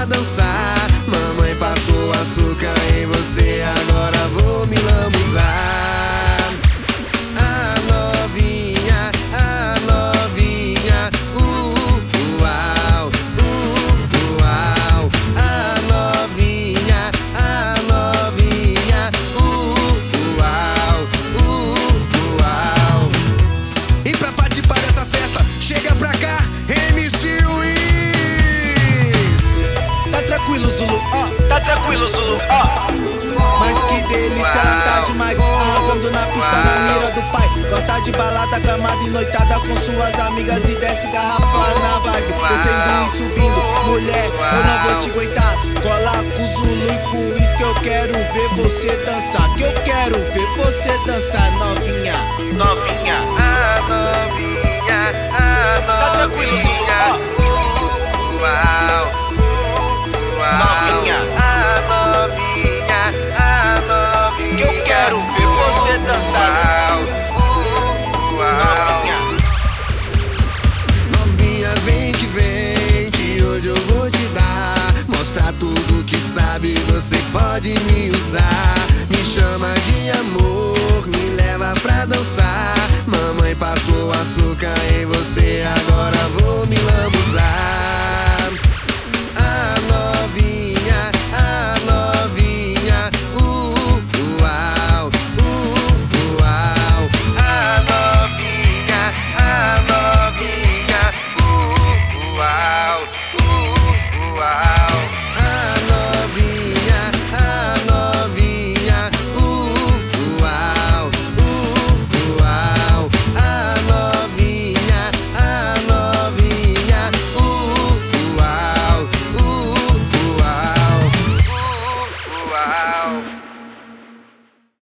pra dançar. Mamãe passou açúcar em você, agora vou me lambuzar. A novinha, uau, uau. A novinha, uau, uau. E pra participar dessa festa, chega pra cá, MC Wiz. Tá tranquilo, Zulu, ó. Tá tranquilo, Zulu, ó. Mas que delícia, ela tá demais. Arrasando na pista, na mira do pai. Gosta de balada, gamada e noitada com suas amigas e desce garrafa na vibe. Descendo e subindo, mulher, eu não vou te aguentar. Cola com o Zulu e com o Wiz que eu quero ver você dançar. Que eu quero ver você dançar, novinha. Novinha. A novinha, Tá tranquilo, Zulu, ó. uau, uau. Novinha. A novinha, Que eu quero ver você dançar. Novinha. Novinha, vem, que hoje eu vou te dar. Mostrar tudo que sabe, você pode me usar. Me chama de amor, me leva pra dançar. Mamãe passou açúcar em você, agora